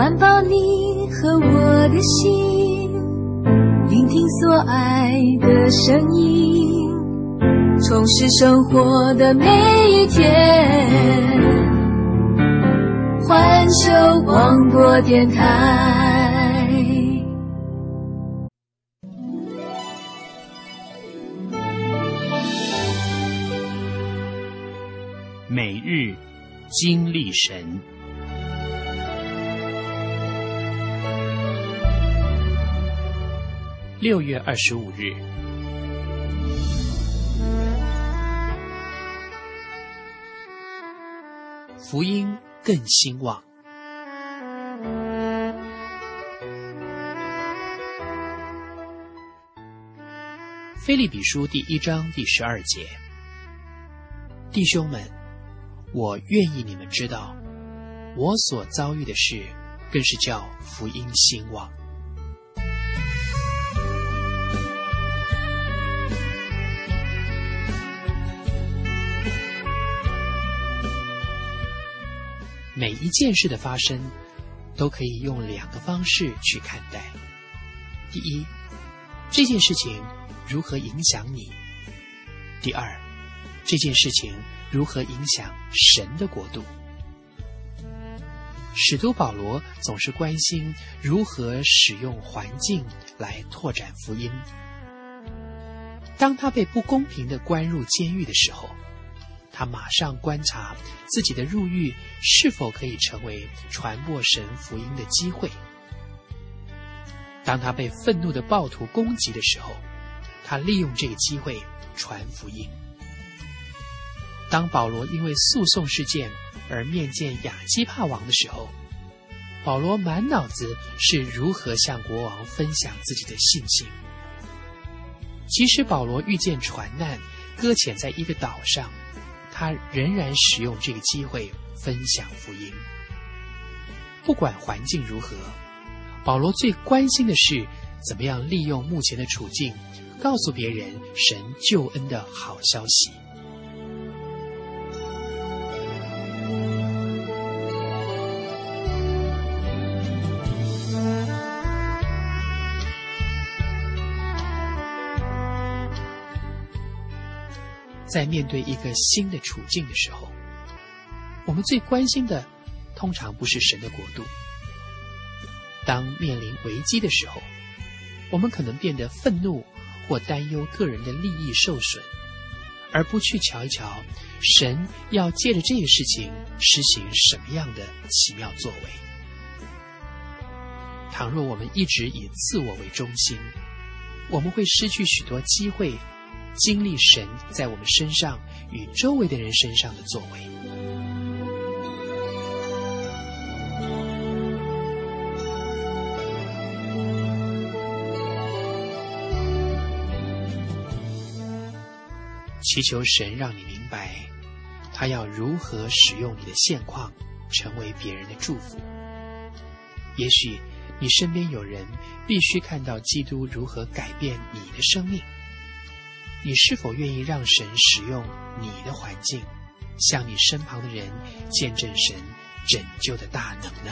环抱你和我的心，聆听所爱的声音，充实生活的每一天。环球广播电台。 每日经历神。6月25日，福音更兴旺。腓立比书第1章第12节，弟兄们，我愿意你们知道，我所遭遇的事，更是叫福音兴旺。每一件事的发生，都可以用2个方式去看待。第一，这件事情如何影响你；第二，这件事情如何影响神的国度。使徒保罗总是关心如何使用环境来拓展福音。当他被不公平地关入监狱的时候，他马上观察自己的入狱是否可以成为传播神福音的机会。当他被愤怒的暴徒攻击的时候，他利用这个机会传福音。当保罗因为诉讼事件而面见亚基帕王的时候，保罗满脑子是如何向国王分享自己的信心。即使保罗遇见船难，搁浅在一个岛上，他仍然使用这个机会分享福音。不管环境如何，保罗最关心的是怎么样利用目前的处境，告诉别人神救恩的好消息。在面对一个新的处境的时候，我们最关心的通常不是神的国度。当面临危机的时候，我们可能变得愤怒或担忧个人的利益受损，而不去瞧一瞧神要借着这个事情施行什么样的奇妙作为。倘若我们一直以自我为中心，我们会失去许多机会经历神在我们身上与周围的人身上的作为。祈求神让你明白，他要如何使用你的现况成为别人的祝福。也许你身边有人必须看到基督如何改变你的生命，你是否愿意让神使用你的环境，向你身旁的人见证神拯救的大能呢？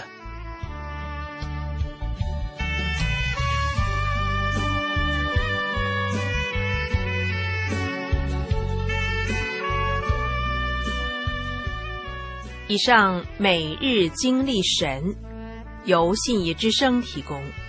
以上每日经历神由信义之声提供。